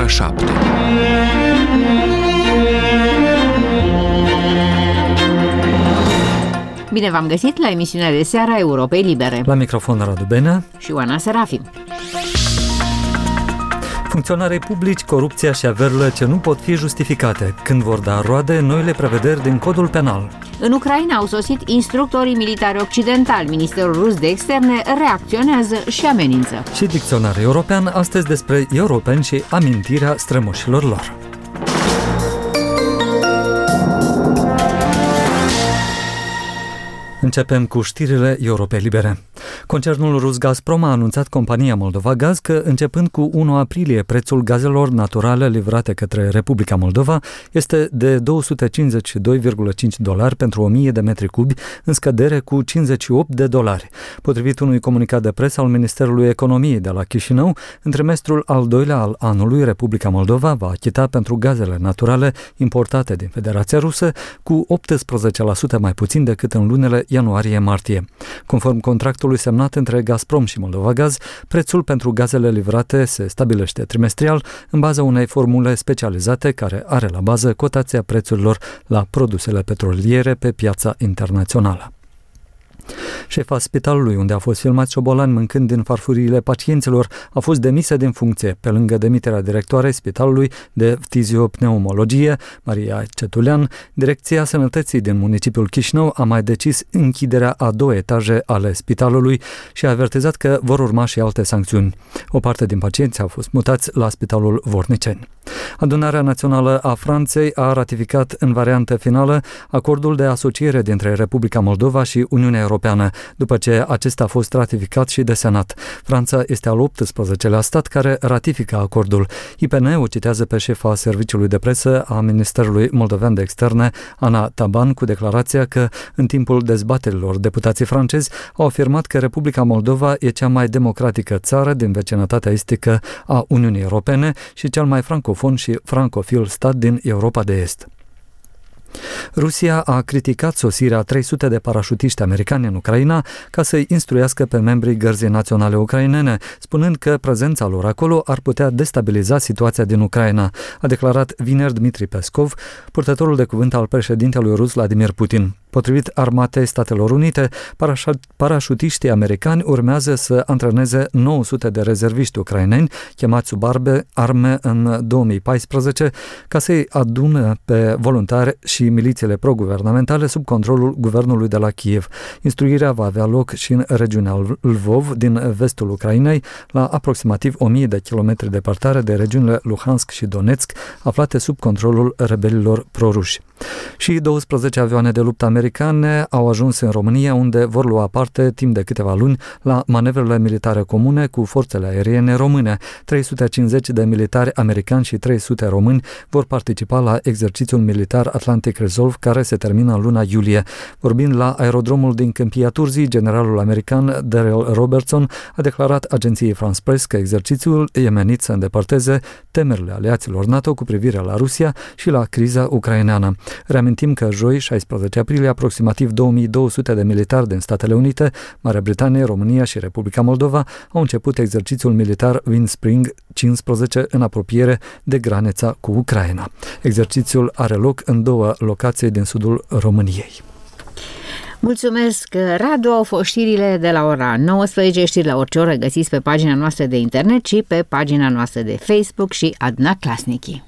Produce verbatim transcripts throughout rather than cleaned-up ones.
ora șapte. Bine v-am găsit la emisiunea de seară a Europei Libere. La microfon Radu Benea și Oana Serafim. Funcționarii publici, corupția și averile ce nu pot fi justificate, când vor da roade noile prevederi din codul penal. În Ucraina au sosit instructorii militari occidentali. Ministerul rus de externe reacționează și amenință. Și dicționarul european astăzi despre europeni și amintirea strămoșilor lor. Începem cu știrile Europei Libere. Concernul rus Gazprom a anunțat compania Moldova Gaz că începând cu unu aprilie prețul gazelor naturale livrate către Republica Moldova este de două sute cincizeci și doi virgulă cinci dolari pentru o mie de metri cubi, în scădere cu cincizeci și opt de dolari. Potrivit unui comunicat de presă al Ministerului Economiei de la Chișinău, în trimestrul al doilea al anului, Republica Moldova va achita pentru gazele naturale importate din Federația Rusă cu optsprezece la sută mai puțin decât în lunele ianuarie-martie. Conform contractului semnat între Gazprom și Moldova Gaz, prețul pentru gazele livrate se stabilește trimestrial în baza unei formule specializate care are la bază cotația prețurilor la produsele petroliere pe piața internațională. Șefa spitalului unde a fost filmat șobolani mâncând din farfuriile pacienților a fost demisă din funcție. Pe lângă demiterea directoarei spitalului de fiziopneumologie, Maria Cetulean, Direcția Sănătății din municipiul Chișinău a mai decis închiderea a două etaje ale spitalului și a avertizat că vor urma și alte sancțiuni. O parte din pacienți au fost mutați la Spitalul Vorniceni. Adunarea Națională a Franței a ratificat în variantă finală acordul de asociere dintre Republica Moldova și Uniunea Europeană, după ce acesta a fost ratificat și de Senat. Franța este al optsprezecelea stat care ratifică acordul. I P N o citează pe șefa serviciului de presă a Ministerului Moldovean de Externe, Ana Taban, cu declarația că în timpul dezbaterilor deputații francezi au afirmat că Republica Moldova e cea mai democratică țară din vecinătatea estică a Uniunii Europene și cel mai francofon și francofil stat din Europa de Est. Rusia a criticat sosirea a trei sute de parașutiști americani în Ucraina ca să-i instruiască pe membrii Gărzii Naționale Ucrainene, spunând că prezența lor acolo ar putea destabiliza situația din Ucraina, a declarat vineri Dmitri Peskov, purtătorul de cuvânt al președintelui rus Vladimir Putin. Potrivit Armatei Statelor Unite, parașutiștii americani urmează să antreneze nouă sute de rezerviști ucraineni chemați sub arme, arme în două mii paisprezece ca să-i adună pe voluntari și milițiile pro-guvernamentale sub controlul guvernului de la Kiev. Instruirea va avea loc și în regiunea Lvov din vestul Ucrainei, la aproximativ o mie de kilometri departare de regiunile Luhansk și Donetsk, aflate sub controlul rebelilor proruși. Și douăsprezece avioane de luptă americane au ajuns în România, unde vor lua parte timp de câteva luni la manevrele militare comune cu forțele aeriene române. trei sute cincizeci de militari americani și trei sute români vor participa la exercițiul militar Atlantic Resolve, care se termină în luna iulie. Vorbind la aerodromul din Câmpia Turzii, generalul american Daryl Robertson a declarat agenției France Press că exercițiul e menit să îndepărteze temerile aliaților NATO cu privire la Rusia și la criza ucraineană. Reamintim că joi, șaisprezece aprilie, aproximativ două mii două sute de militari din Statele Unite, Marea Britanie, România și Republica Moldova au început exercițiul militar Wind Spring cincisprezece în apropiere de granița cu Ucraina. Exercițiul are loc în două locații din sudul României. Mulțumesc, Radu. Au fost știrile de la ora nouăsprezece. Știri la orice oră găsiți pe pagina noastră de internet și pe pagina noastră de Facebook și Aduna Klasnici.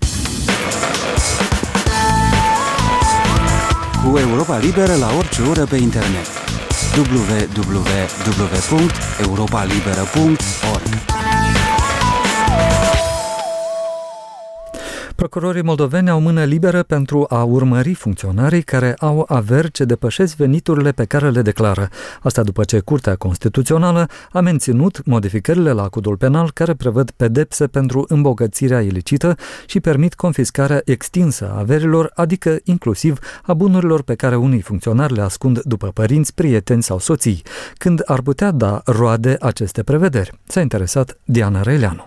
Cu Europa Liberă la orice oră pe internet. w w w punct europa liberă punct org. Procurorii moldoveni au mână liberă pentru a urmări funcționarii care au averi ce depășesc veniturile pe care le declară. Asta după ce Curtea Constituțională a menținut modificările la codul penal care prevăd pedepse pentru îmbogățirea ilicită și permit confiscarea extinsă a averilor, adică inclusiv a bunurilor pe care unii funcționari le ascund după părinți, prieteni sau soții. Când ar putea da roade aceste prevederi? S-a interesat Diana Reileanu.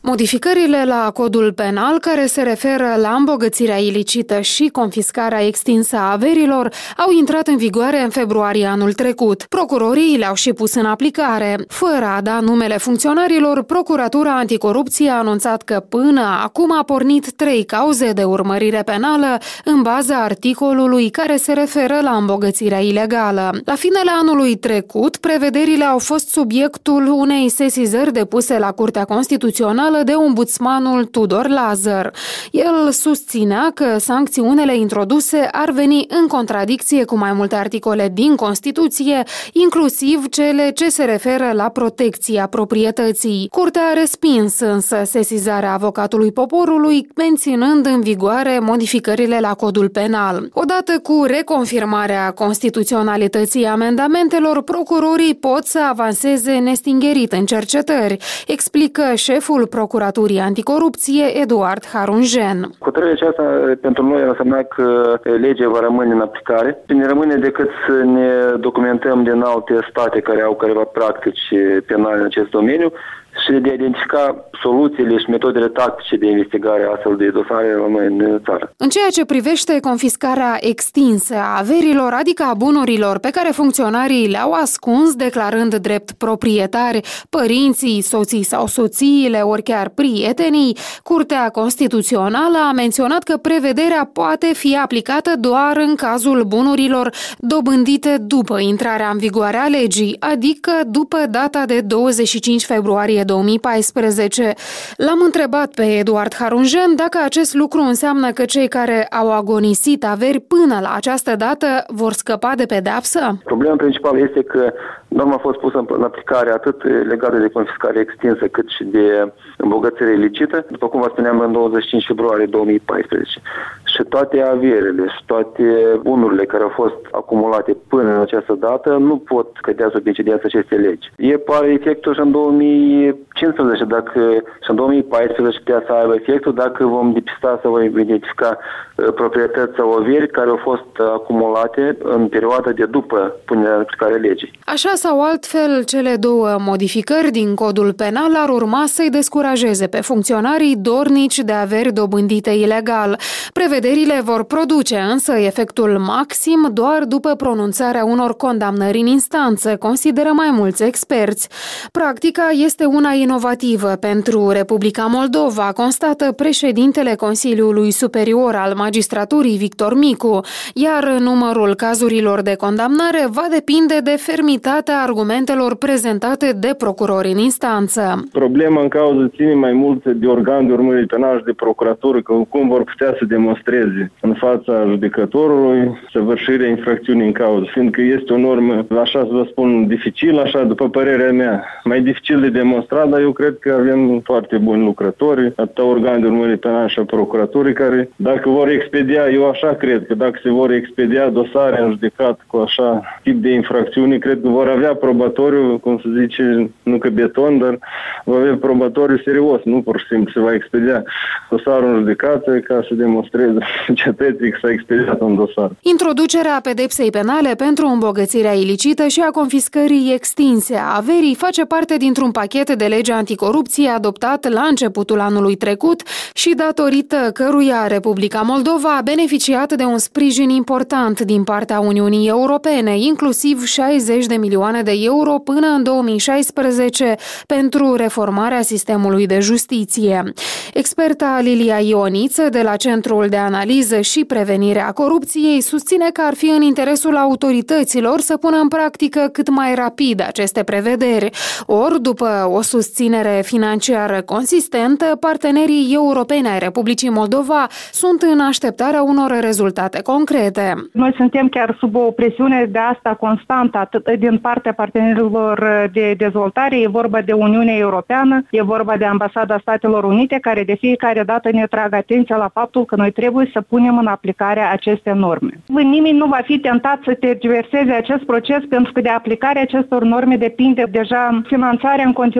Modificările la codul penal care se referă la îmbogățirea ilicită și confiscarea extinsă a averilor au intrat în vigoare în februarie anul trecut. Procurorii le-au și pus în aplicare. Fără a da numele funcționarilor, Procuratura Anticorupție a anunțat că până acum a pornit trei cauze de urmărire penală în baza articolului care se referă la îmbogățirea ilegală. La finele anului trecut, prevederile au fost subiectul unei sesizări depuse la Curtea Constituțională de ombudsmanul Tudor Lazăr. El susținea că sancțiunile introduse ar veni în contradicție cu mai multe articole din Constituție, inclusiv cele ce se referă la protecția proprietății. Curtea a respins însă sesizarea avocatului poporului, menținând în vigoare modificările la codul penal. Odată cu reconfirmarea constituționalității amendamentelor, procurorii pot să avanseze nestingerit în cercetări, explică șeful Procuraturii Anticorupție, Eduard Harunjen. Hotărârea aceasta pentru noi înseamnă că legea va rămâne în aplicare. Nu rămâne decât să ne documentăm din alte state care au careva practici penale în acest domeniu și de a identifica soluțiile și metodele tactice de investigare a astfel de dosare la noi în țară. În ceea ce privește confiscarea extinsă a averilor, adică a bunurilor pe care funcționarii le-au ascuns declarând drept proprietari părinții, soții sau soțiile, ori chiar prietenii, Curtea Constituțională a menționat că prevederea poate fi aplicată doar în cazul bunurilor dobândite după intrarea în vigoare a legii, adică după data de douăzeci și cinci februarie două mii paisprezece. L-am întrebat pe Eduard Harunjen dacă acest lucru înseamnă că cei care au agonisit averi până la această dată vor scăpa de pedeapsă? Problema principală este că norma a fost pusă în aplicare atât legată de confiscare extinsă cât și de îmbogățire ilicită, după cum vă spuneam, în douăzeci și cinci februarie două mii paisprezece. Și toate averile și toate bunurile care au fost acumulate până în această dată nu pot cădea sub incidența acestei legi. E pare efectul și în două mii cincisprezece, dacă și în două mii paisprezece putea să aibă efectul dacă vom depista sau vom identifica proprietăți sau averi care au fost acumulate în perioada de după punerea în aplicare legii. Așa sau altfel, cele două modificări din codul penal ar urma să-i descurajeze pe funcționarii dornici de averi dobândite ilegal. Prevederile vor produce însă efectul maxim doar după pronunțarea unor condamnări în instanță, consideră mai mulți experți. Practica este una inovativă pentru Republica Moldova, constată președintele Consiliului Superior al Magistraturii Victor Micu, iar numărul cazurilor de condamnare va depinde de fermitatea argumentelor prezentate de procurori în instanță. Problema în cauză ține mai mult de organ de urmărire penală și de procuratură, că cum vor putea să demonstreze în fața judecătorului săvârșirea infracțiunii în cauză, fiindcă este o normă, așa să vă spun, dificil, așa după părerea mea, mai dificil de demonstrat, dar eu cred că avem foarte buni lucrători, atât organ de urmărire penală și a procuraturii, care dacă vor expedia, eu așa cred că dacă se vor expedia dosare în judecat cu așa tip de infracțiuni, cred că vor avea probatoriu, cum se zice, nu că beton, dar va avea probatoriu serios, nu pur și simplu se va expedia dosarul în judecată ca să demonstreze cetății că s-a expediat un dosar. Introducerea pedepsei penale pentru îmbogățirea ilicită și a confiscării extinse a averii face parte dintr-un pachet de lege anticorupție adoptat la începutul anului trecut și datorită căruia Republica Moldova a beneficiat de un sprijin important din partea Uniunii Europene, inclusiv șaizeci de milioane de euro până în două mii șaisprezece pentru reformarea sistemului de justiție. Experta Lilia Ioniță de la Centrul de Analiză și Prevenire a Corupției susține că ar fi în interesul autorităților să pună în practică cât mai rapid aceste prevederi. Ori, după o susținere financiară consistentă, partenerii europeni ai Republicii Moldova sunt în așteptarea unor rezultate concrete. Noi suntem chiar sub o presiune de asta constantă, atât din partea partenerilor de dezvoltare, e vorba de Uniunea Europeană, e vorba de Ambasada Statelor Unite, care de fiecare dată ne trag atenția la faptul că noi trebuie să punem în aplicare aceste norme. Nimeni nu va fi tentat să tergiverseze acest proces, pentru că de aplicarea acestor norme depinde deja finanțarea în continuare a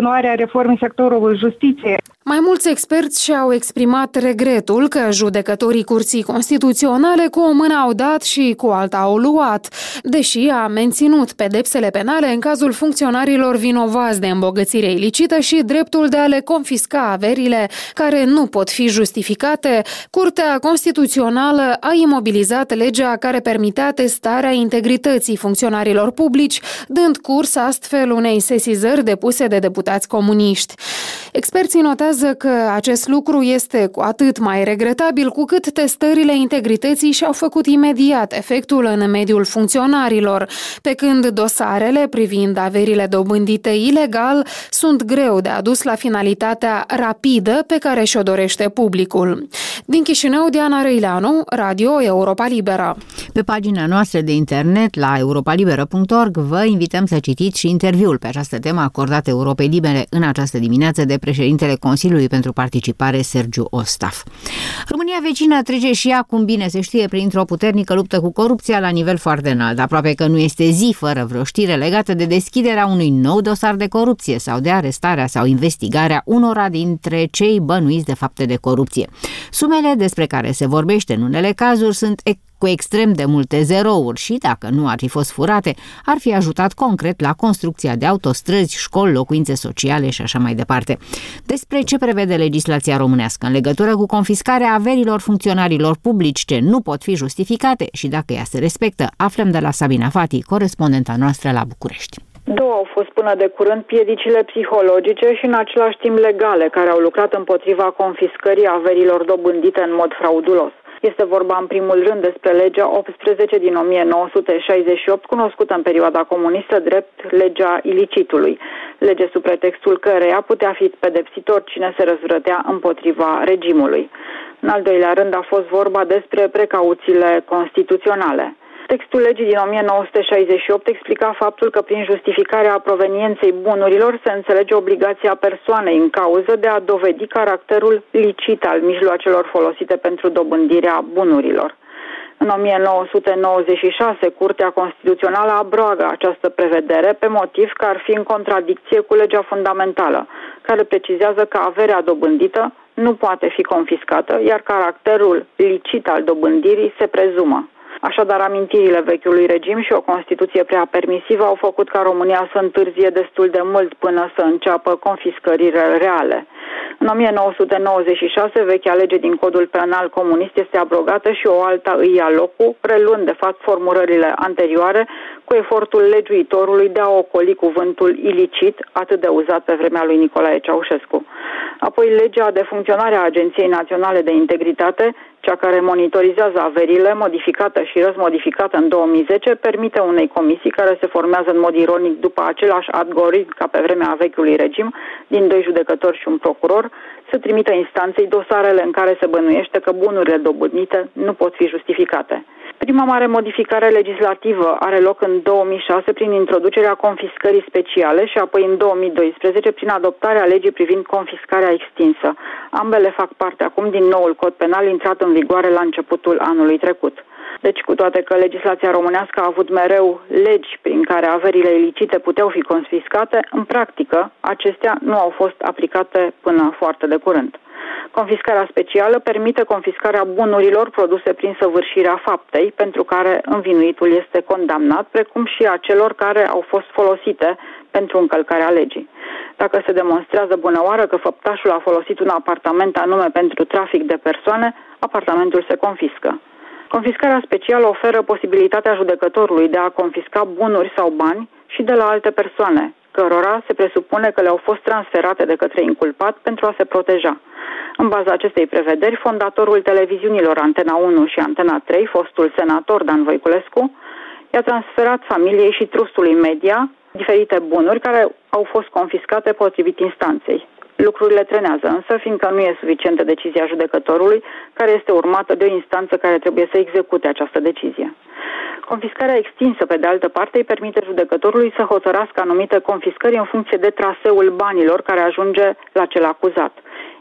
reformei sectorului justiției. Mai mulți experți și-au exprimat regretul că judecătorii Curții Constituționale cu o mână au dat și cu alta au luat, deși a menținut pedepsele penale în cazul funcționarilor vinovați de îmbogățire ilicită și dreptul de a le confisca averile care nu pot fi justificate. Curtea Constituțională a imobilizat legea care permitea testarea integrității funcționarilor publici, dând curs astfel unei sesizări depuse de deputați comuniști. Experții notează că acest lucru este cu atât mai regretabil cu cât testările integrității și-au făcut imediat efectul în mediul funcționarilor, pe când dosarele privind averile dobândite ilegal sunt greu de adus la finalitatea rapidă pe care și-o dorește publicul. Din Chișinău, Diana Răileanu, Radio Europa Liberă. Pe pagina noastră de internet la europa liberă punct org vă invităm să citiți și interviul pe această temă acordat Europei Libere în această dimineață de președintele Consiliului pentru Participare, Sergiu Ostaf. România vecină trece și ea, cum bine se știe, printr-o puternică luptă cu corupția la nivel foarte înalt. Aproape că nu este zi fără vreo știre legată de deschiderea unui nou dosar de corupție sau de arestarea sau investigarea unora dintre cei bănuiți de fapte de corupție. Sumele despre care se vorbește în unele cazuri sunt cu extrem de multe zerouri și, dacă nu ar fi fost furate, ar fi ajutat concret la construcția de autostrăzi, școli, locuințe sociale și așa mai departe. Despre ce prevede legislația românească în legătură cu confiscarea averilor funcționarilor publici ce nu pot fi justificate și dacă ea se respectă, aflăm de la Sabina Fati, corespondenta noastră la București. Două au fost până de curând piedicile psihologice și în același timp legale care au lucrat împotriva confiscării averilor dobândite în mod fraudulos. Este vorba în primul rând despre legea optsprezece din o mie nouă sute șaizeci și opt, cunoscută în perioada comunistă drept legea ilicitului, lege sub pretextul căreia putea fi pedepsit oricine se răzvrătea împotriva regimului. În al doilea rând a fost vorba despre precauțiile constituționale. Textul legii din o mie nouă sute șaizeci și opt explica faptul că prin justificarea provenienței bunurilor se înțelege obligația persoanei în cauză de a dovedi caracterul licit al mijloacelor folosite pentru dobândirea bunurilor. În o mie nouă sute nouăzeci și șase, Curtea Constituțională abrogă această prevedere pe motiv că ar fi în contradicție cu legea fundamentală, care precizează că averea dobândită nu poate fi confiscată, iar caracterul licit al dobândirii se prezumă. Așadar, amintirile vechiului regim și o Constituție prea permisivă au făcut ca România să întârzie destul de mult până să înceapă confiscările reale. În o mie nouă sute nouăzeci și șase, vechea lege din Codul Penal comunist este abrogată și o alta îi ia locul, preluând de fapt formulările anterioare cu efortul legiuitorului de a ocoli cuvântul ilicit, atât de uzat pe vremea lui Nicolae Ceaușescu. Apoi, legea de funcționare a Agenției Naționale de Integritate, cea care monitorizează averile, modificată și răzmodificată în două mii zece, permite unei comisii care se formează în mod ironic după același algoritm ca pe vremea vechiului regim, din doi judecători și un procuror, să trimită instanței dosarele în care se bănuiește că bunurile dobândite nu pot fi justificate. Prima mare modificare legislativă are loc în două mii șase prin introducerea confiscării speciale și apoi în două mii doisprezece prin adoptarea legii privind confiscarea extinsă. Ambele fac parte acum din noul cod penal intrat în vigoare la începutul anului trecut. Deci, cu toate că legislația românească a avut mereu legi prin care averile ilicite puteau fi confiscate, în practică acestea nu au fost aplicate până foarte de curând. Confiscarea specială permite confiscarea bunurilor produse prin săvârșirea faptei, pentru care învinuitul este condamnat, precum și a celor care au fost folosite pentru încălcarea legii. Dacă se demonstrează bunăoară că făptașul a folosit un apartament anume pentru trafic de persoane, apartamentul se confiscă. Confiscarea specială oferă posibilitatea judecătorului de a confisca bunuri sau bani și de la alte persoane, cărora se presupune că le-au fost transferate de către inculpat pentru a se proteja. În baza acestei prevederi, fondatorul televiziunilor Antena unu și Antena trei, fostul senator Dan Voiculescu, i-a transferat familiei și trustului media diferite bunuri care au fost confiscate potrivit instanței. Lucrurile trenează însă, fiindcă nu e suficientă decizia judecătorului, care este urmată de o instanță care trebuie să execute această decizie. Confiscarea extinsă, pe de altă parte, îi permite judecătorului să hotărască anumite confiscări în funcție de traseul banilor care ajunge la cel acuzat.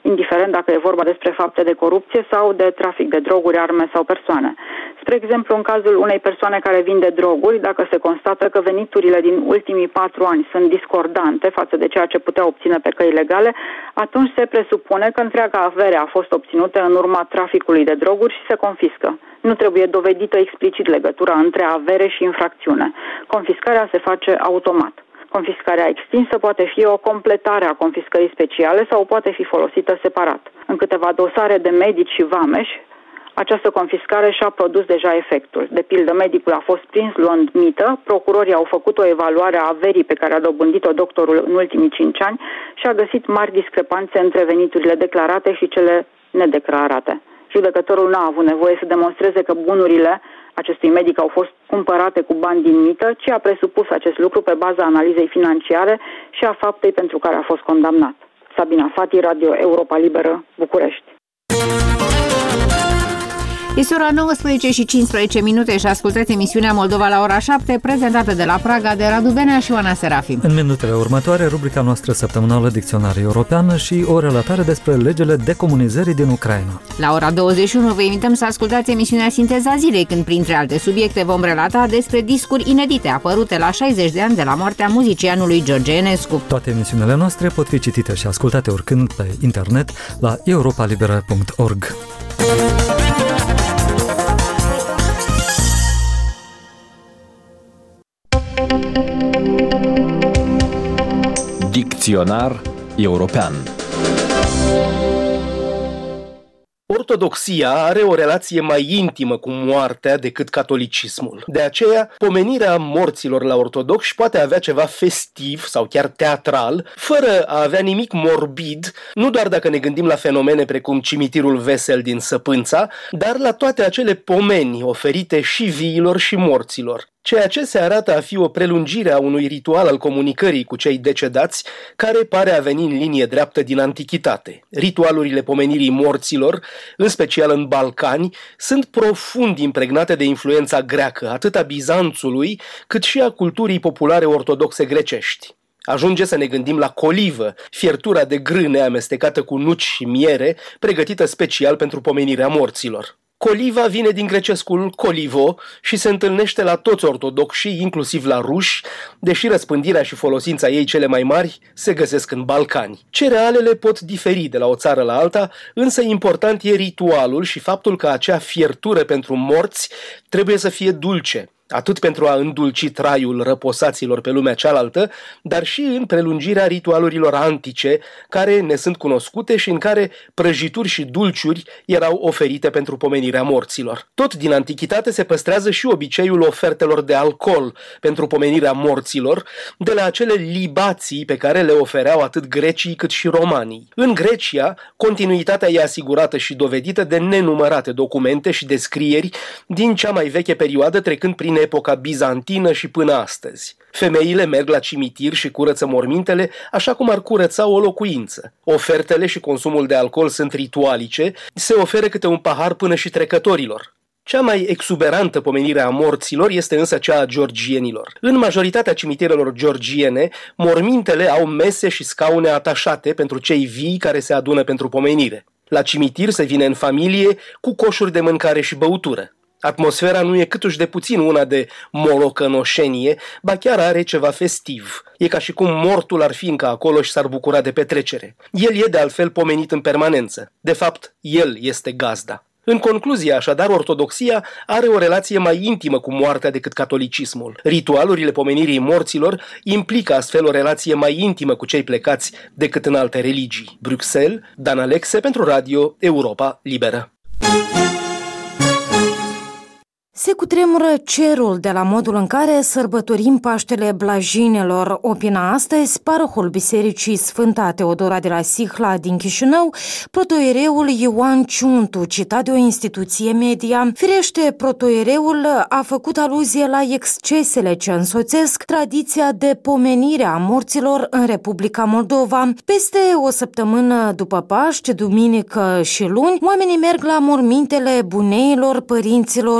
indiferent dacă e vorba despre fapte de corupție sau de trafic de droguri, arme sau persoane. Spre exemplu, în cazul unei persoane care vinde droguri, dacă se constată că veniturile din ultimii patru ani sunt discordante față de ceea ce putea obține pe căi legale, atunci se presupune că întreaga avere a fost obținută în urma traficului de droguri și se confiscă. Nu trebuie dovedită explicit legătura între avere și infracțiune. Confiscarea se face automat. Confiscarea extinsă poate fi o completare a confiscării speciale sau poate fi folosită separat. În câteva dosare de medici și vameși, această confiscare și-a produs deja efectul. De pildă, medicul a fost prins luând mită, procurorii au făcut o evaluare a averii pe care a dobândit-o doctorul în ultimii cinci ani și a găsit mari discrepanțe între veniturile declarate și cele nedeclarate. Judecătorul n-a avut nevoie să demonstreze că bunurile acestui medic au fost cumpărate cu bani din mită, ci a presupus acest lucru pe baza analizei financiare și a faptei pentru care a fost condamnat. Sabina Fati, Radio Europa Liberă, București. Este ora nouăsprezece și cincisprezece minute și ascultați emisiunea Moldova la ora șapte, prezentată de la Praga de Radu Benea și Ioana Serafim. În minutele următoare, rubrica noastră săptămânală Dicționar European și o relatare despre legile decomunizării din Ucraina. La ora douăzeci și unu vă invităm să ascultați emisiunea Sinteza Zilei, când printre alte subiecte vom relata despre discuri inedite apărute la șaizeci de ani de la moartea muzicianului George Enescu. Toate emisiunile noastre pot fi citite și ascultate oricând pe internet la europa liberă punct org. Dicționar European. Ortodoxia are o relație mai intimă cu moartea decât catolicismul. De aceea, pomenirea morților la ortodoxi poate avea ceva festiv sau chiar teatral, fără a avea nimic morbid, nu doar dacă ne gândim la fenomene precum cimitirul vesel din Săpânța, dar la toate acele pomeni oferite și viilor și morților. Ceea ce se arată a fi o prelungire a unui ritual al comunicării cu cei decedați, care pare a veni în linie dreaptă din antichitate. Ritualurile pomenirii morților, în special în Balcani, sunt profund impregnate de influența greacă, atât a Bizanțului, cât și a culturii populare ortodoxe grecești. Ajunge să ne gândim la colivă, fiertura de grâne amestecată cu nuci și miere, pregătită special pentru pomenirea morților. Coliva vine din grecescul colivo și se întâlnește la toți ortodoxii, inclusiv la ruși, deși răspândirea și folosința ei cele mai mari se găsesc în Balcani. Cerealele pot diferi de la o țară la alta, însă important e ritualul și faptul că acea fiertură pentru morți trebuie să fie dulce, atât pentru a îndulci traiul răposaților pe lumea cealaltă, dar și în prelungirea ritualurilor antice, care ne sunt cunoscute și în care prăjituri și dulciuri erau oferite pentru pomenirea morților. Tot din antichitate se păstrează și obiceiul ofertelor de alcool pentru pomenirea morților, de la acele libații pe care le ofereau atât grecii cât și romanii. În Grecia, continuitatea e asigurată și dovedită de nenumărate documente și descrieri din cea mai veche perioadă, trecând prin epoca bizantină și până astăzi. Femeile merg la cimitir și curăță mormintele așa cum ar curăța o locuință. Ofertele și consumul de alcool sunt ritualice, se oferă câte un pahar până și trecătorilor. Cea mai exuberantă pomenire a morților este însă cea a georgienilor. În majoritatea cimitirelor georgiene, mormintele au mese și scaune atașate pentru cei vii care se adună pentru pomenire. La cimitir se vine în familie cu coșuri de mâncare și băutură. Atmosfera nu e câtuși de puțin una de molocănoșenie, ba chiar are ceva festiv. E ca și cum mortul ar fi încă acolo și s-ar bucura de petrecere. El e de altfel pomenit în permanență. De fapt, el este gazda. În concluzie, așadar, ortodoxia are o relație mai intimă cu moartea decât catolicismul. Ritualurile pomenirii morților implică astfel o relație mai intimă cu cei plecați decât în alte religii. Bruxelles, Dan Alexe pentru Radio Europa Liberă. Se cutremură cerul de la modul în care sărbătorim Paștele Blajinelor. Opina astăzi parohul Bisericii Sfânta Teodora de la Sihla din Chișinău, protoiereul Ioan Ciuntu, citat de o instituție media. Firește, protoiereul a făcut aluzie la excesele ce însoțesc tradiția de pomenire a morților în Republica Moldova. Peste o săptămână după Paște, duminică și luni, oamenii merg la mormintele buneilor, părinților sau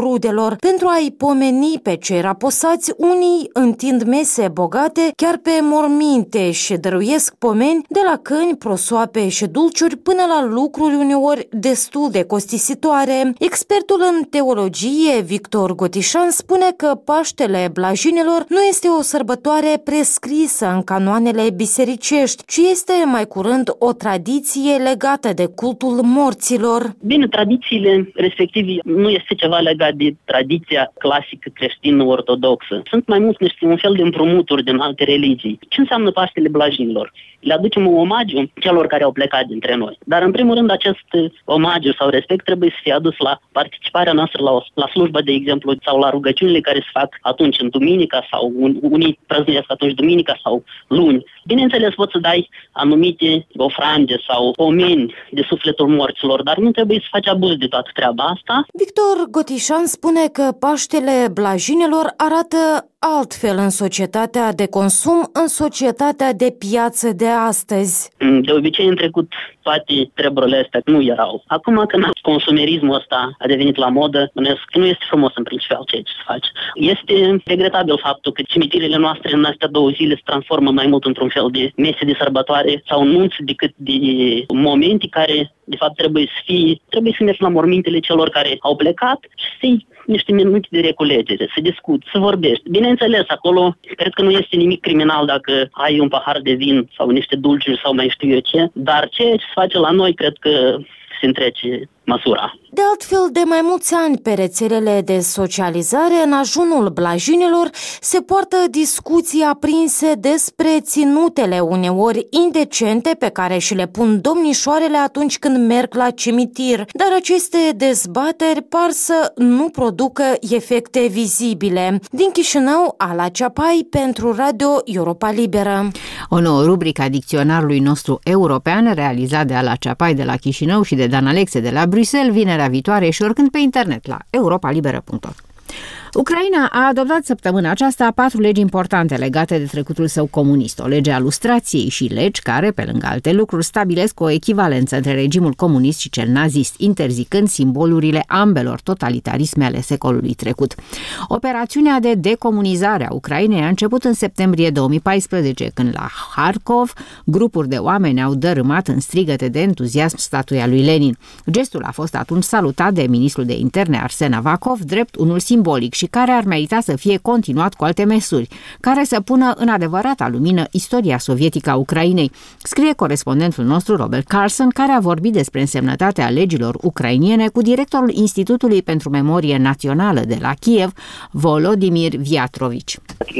rudelor. Pentru a-i pomeni pe cei raposați, unii întind mese bogate chiar pe morminte și dăruiesc pomeni de la câini, prosoape și dulciuri până la lucruri uneori destul de costisitoare. Expertul în teologie, Victor Gotișan, spune că Paștele Blajinelor nu este o sărbătoare prescrisă în canoanele bisericești, ci este mai curând o tradiție legată de cultul morților. Bine, tradițiile respective nu este ceva legat de tradiția clasică creștină-ortodoxă. Sunt mai mult niște un fel de împrumuturi din alte religii. Ce înseamnă Paștele Blajinilor? Le aducem un omagiu celor care au plecat dintre noi. Dar, în primul rând, acest omagiu sau respect trebuie să fie adus la participarea noastră la, o, la slujbă, de exemplu, sau la rugăciunile care se fac atunci în duminica sau un, unii prăznuiesc atunci duminica sau luni. Bineînțeles, poți să dai anumite ofrande sau pomeni de sufletul morților, dar nu trebuie să faci abuz de toată treaba asta. Victor Gotișan spune că Paștele Blajinelor arată altfel în societatea de consum, în societatea de piață de astăzi. De obicei, în trecut, toate treburile astea nu erau. Acum, când consumerismul ăsta a devenit la modă, că nu este frumos în principal ceea ce se face. Este regretabil faptul că cimitirele noastre în astea două zile se transformă mai mult într-un fel de mese de sărbătoare sau nunți decât de momente care, de fapt, trebuie să fie, trebuie să mergi la mormintele celor care au plecat și să-i niște minute de reculegere, să discuți, să vorbești. Bineînțeles, acolo cred că nu este nimic criminal dacă ai un pahar de vin sau niște dulciuri sau mai știu eu ce, dar ceea ce se face la noi cred că se întrece măsura. De altfel, de mai mulți ani pe rețelele de socializare, în ajunul blajinilor, se poartă discuții aprinse despre ținutele uneori indecente pe care și le pun domnișoarele atunci când merg la cimitir, dar aceste dezbateri par să nu producă efecte vizibile. Din Chișinău, Ala Ceapai pentru Radio Europa Liberă. O nouă rubrică a dicționarului nostru european, realizat de Ala Ceapai de la Chișinău și de Dan Alexe de la Bruxelles, vinerea viitoare și oricând pe internet la europa liberă punct org. Ucraina a adoptat săptămâna aceasta patru legi importante legate de trecutul său comunist, o lege a lustrației și legi care, pe lângă alte lucruri, stabilesc o echivalență între regimul comunist și cel nazist, interzicând simbolurile ambelor totalitarisme ale secolului trecut. Operațiunea de decomunizare a Ucrainei a început în septembrie două mii paisprezece, când la Harkov grupuri de oameni au dărâmat în strigăte de entuziasm statuia lui Lenin. Gestul a fost atunci salutat de ministrul de interne Arsen Avakov drept unul simbolic și care ar merita să fie continuat cu alte măsuri, care să pună în adevărata lumină istoria sovietică a Ucrainei, scrie corespondentul nostru Robert Carson, care a vorbit despre însemnătatea legilor ucrainiene cu directorul Institutului pentru Memorie Națională de la Kiev, Volodimir Viatrovici.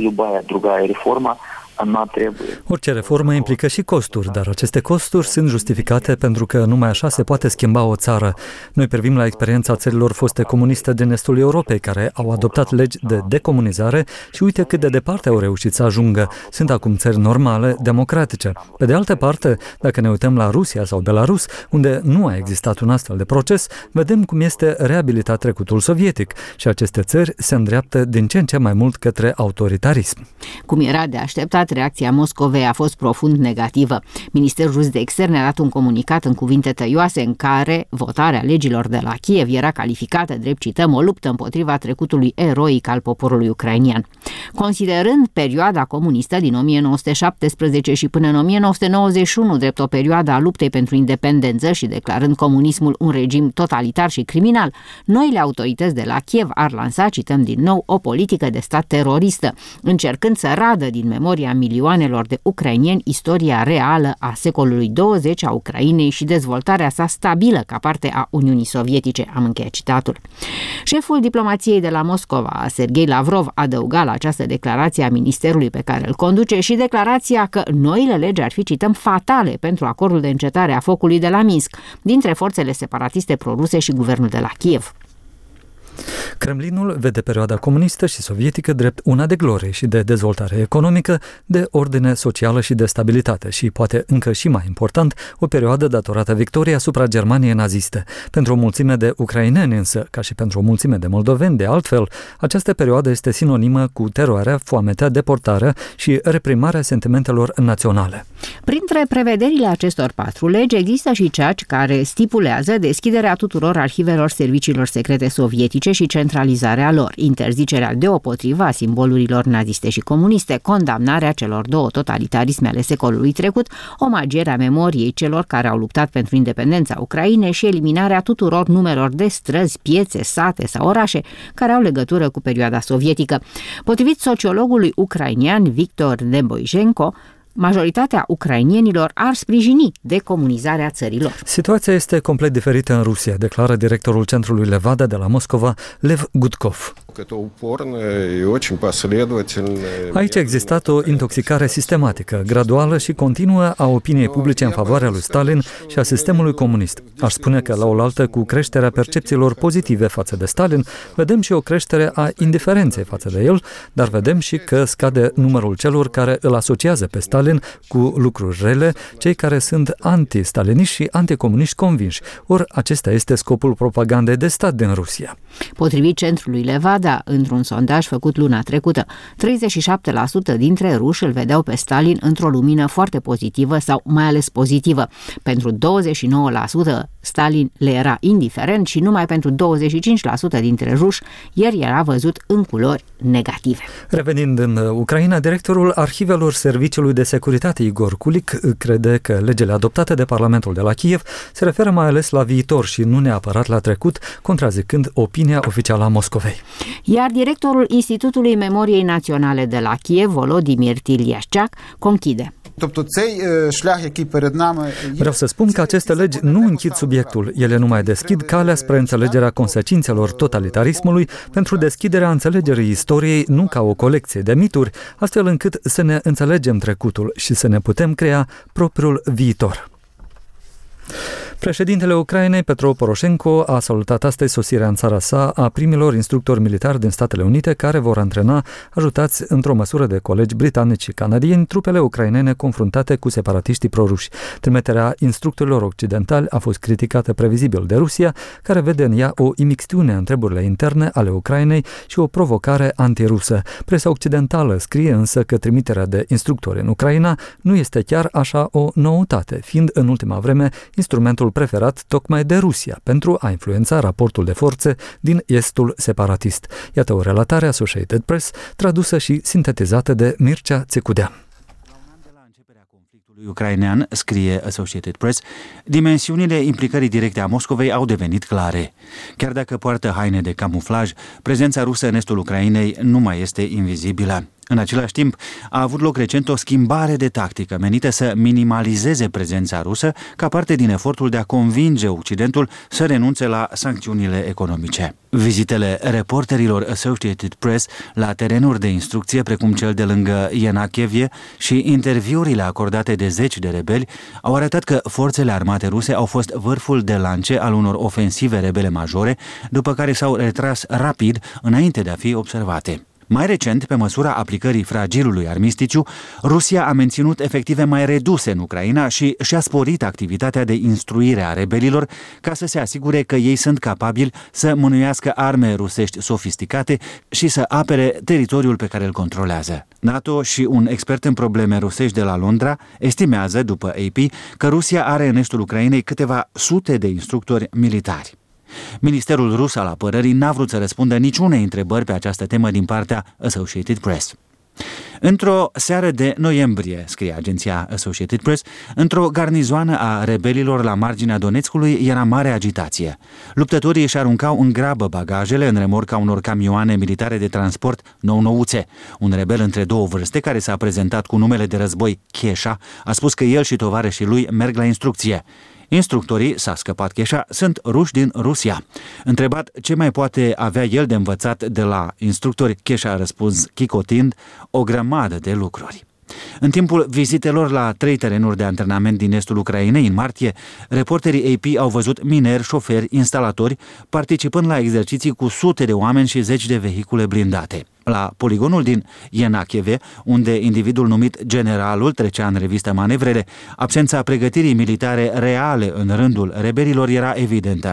Orice reformă implică și costuri, dar aceste costuri sunt justificate pentru că numai așa se poate schimba o țară. Noi privim la experiența țărilor foste comuniste din estul Europei, care au adoptat legi de decomunizare și uite cât de departe au reușit să ajungă. Sunt acum țări normale, democratice. Pe de altă parte, dacă ne uităm la Rusia sau Belarus, unde nu a existat un astfel de proces, vedem cum este reabilitat trecutul sovietic și aceste țări se îndreaptă din ce în ce mai mult către autoritarism. Cum era de așteptat, reacția Moscovei a fost profund negativă. Ministerul rus de externe a dat un comunicat în cuvinte tăioase în care votarea legilor de la Kiev era calificată, drept cităm, o luptă împotriva trecutului eroic al poporului ucrainian. Considerând perioada comunistă din o mie nouă sute șaptesprezece și până în o mie nouă sute nouăzeci și unu drept o perioadă a luptei pentru independență și declarând comunismul un regim totalitar și criminal, noile autorități de la Kiev ar lansa, cităm din nou, o politică de stat teroristă, încercând să radă din memoria milioanelor de ucrainieni istoria reală a secolului douăzeci a Ucrainei și dezvoltarea sa stabilă ca parte a Uniunii Sovietice, am încheiat citatul. Șeful diplomației de la Moscova, Sergei Lavrov, adăuga la această declarație a ministerului pe care îl conduce și declarația că noile legi ar fi, cităm, fatale pentru acordul de încetare a focului de la Minsk dintre forțele separatiste proruse și guvernul de la Kiev. Kremlinul vede perioada comunistă și sovietică drept una de glorie și de dezvoltare economică, de ordine socială și de stabilitate și, poate încă și mai important, o perioadă datorată victoriei asupra Germaniei naziste. Pentru o mulțime de ucraineni însă, ca și pentru o mulțime de moldoveni, de altfel, această perioadă este sinonimă cu teroarea, foametea, deportarea și reprimarea sentimentelor naționale. Printre prevederile acestor patru legi există și cea care stipulează deschiderea tuturor arhivelor serviciilor secrete sovietice și centrelor neutralizarea lor, interzicerea deopotrivă a simbolurilor naziste și comuniste, condamnarea celor două totalitarisme ale secolului trecut, omagierea memoriei celor care au luptat pentru independența Ucrainei și eliminarea tuturor numelor de străzi, piețe, sate sau orașe care au legătură cu perioada sovietică. Potrivit sociologului ucrainian Victor Neboijenko, majoritatea ucrainienilor ar sprijini decomunizarea țărilor. Situația este complet diferită în Rusia, declară directorul centrului Levada de la Moscova, Lev Gudkov. Aici a existat o intoxicare sistematică, graduală și continuă a opiniei publice în favoarea lui Stalin și a sistemului comunist. Aș spune că la oaltă cu creșterea percepțiilor pozitive față de Stalin, vedem și o creștere a indiferenței față de el, dar vedem și că scade numărul celor care îl asociază pe Stalin cu lucruri rele, cei care sunt anti-staliniști și anticomuniști convinși. Ori acesta este scopul propagandei de stat din Rusia. Potrivit centrului Levada, într-un sondaj făcut luna trecută, treizeci și șapte la sută dintre ruși îl vedeau pe Stalin într-o lumină foarte pozitivă sau mai ales pozitivă. Pentru douăzeci și nouă la sută Stalin le era indiferent și numai pentru douăzeci și cinci la sută dintre ruși el era văzut în culori negative. Revenind în Ucraina, directorul arhivelor Serviciului de Securitate Igor Kulik crede că legile adoptate de Parlamentul de la Kiev se referă mai ales la viitor și nu neapărat la trecut, contrazicând opinia oficială a Moscovei. Iar directorul Institutului Memoriei Naționale de la Kiev, Volodymyr Tiliașciac, conchide. Vreau să spun că aceste legi nu închid subiectul, ele numai deschid calea spre înțelegerea consecințelor totalitarismului pentru deschiderea înțelegerii istoriei nu ca o colecție de mituri, astfel încât să ne înțelegem trecutul și să ne putem crea propriul viitor. Președintele Ucrainei, Petro Poroșenko, a salutat astăzi sosirea în țara sa a primilor instructori militari din Statele Unite care vor antrena, ajutați într-o măsură de colegi britanici și canadieni, trupele ucrainene confruntate cu separatiștii proruși. Trimiterea instructorilor occidentali a fost criticată previzibil de Rusia, care vede în ea o imixtiune în treburile interne ale Ucrainei și o provocare antirusă. Presa occidentală scrie însă că trimiterea de instructori în Ucraina nu este chiar așa o noutate, fiind în ultima vreme instrumentul preferat tocmai de Rusia pentru a influența raportul de forțe din estul separatist. Iată o relatare Associated Press tradusă și sintetizată de Mircea Țecudean. Ucrainean, scrie Associated Press, dimensiunile implicării directe a Moscovei au devenit clare. Chiar dacă poartă haine de camuflaj, prezența rusă în estul Ucrainei nu mai este invizibilă. În același timp, a avut loc recent o schimbare de tactică menită să minimalizeze prezența rusă ca parte din efortul de a convinge Occidentul să renunțe la sancțiunile economice. Vizitele reporterilor Associated Press la terenuri de instrucție, precum cel de lângă Ienachevie, și interviurile acordate de zeci de rebeli au arătat că forțele armate ruse au fost vârful de lance al unor ofensive rebele majore, după care s-au retras rapid înainte de a fi observate. Mai recent, pe măsura aplicării fragilului armisticiu, Rusia a menținut efective mai reduse în Ucraina și și-a sporit activitatea de instruire a rebelilor ca să se asigure că ei sunt capabili să mânuiască arme rusești sofisticate și să apere teritoriul pe care îl controlează. NATO și un expert în probleme rusești de la Londra estimează, după A P, că Rusia are în estul Ucrainei câteva sute de instructori militari. Ministerul rus al apărării n-a vrut să răspundă niciunei întrebări pe această temă din partea Associated Press. Într-o seară de noiembrie, scrie agenția Associated Press, într-o garnizoană a rebelilor la marginea Donetskului era mare agitație. Luptătorii își aruncau în grabă bagajele în remorca unor camioane militare de transport nou-nouțe. Un rebel între două vârste, care s-a prezentat cu numele de război Cheșa, a spus că el și tovarășii lui merg la instrucție. Instructorii, s-a scăpat Cheșa, sunt ruși din Rusia. Întrebat ce mai poate avea el de învățat de la instructori, Cheșa a răspuns, chicotind, o grămadă de lucruri. În timpul vizitelor la trei terenuri de antrenament din estul Ucrainei, în martie, reporterii A P au văzut mineri, șoferi, instalatori, participând la exerciții cu sute de oameni și zeci de vehicule blindate. La poligonul din Ienacheve, unde individul numit Generalul trecea în revistă manevrele, absența pregătirii militare reale în rândul rebelilor era evidentă.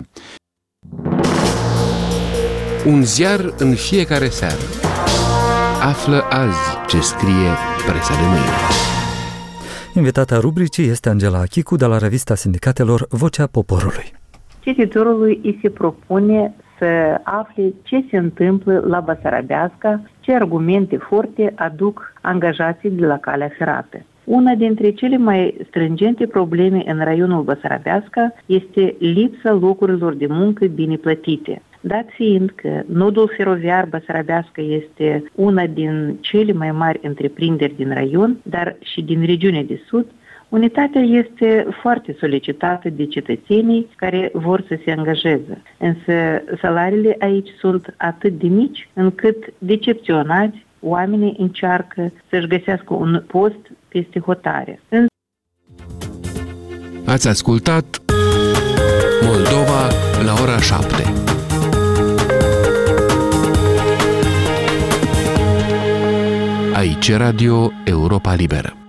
Un ziar în fiecare seară. Află azi ce scrie presa de mâine. Invitata rubricii este Angela Chicu de la revista sindicatelor Vocea Poporului. Cititorului îi se propune să afle ce se întâmplă la Basarabeasca, ce argumente forte aduc angajații de la calea ferată. Una dintre cele mai strângente probleme în raionul Basarabeasca este lipsa locurilor de muncă bine plătite. Dat fiind că nodul feroviar Basarabeasca este una din cele mai mari întreprinderi din raion, dar și din regiunea de sud, unitatea este foarte solicitată de cetățenii care vor să se angajeze. Însă salariile aici sunt atât de mici încât, decepționați, oamenii încearcă să-și găsească un post peste hotare. Ați ascultat Moldova la ora șapte. Aici Radio Europa Liberă.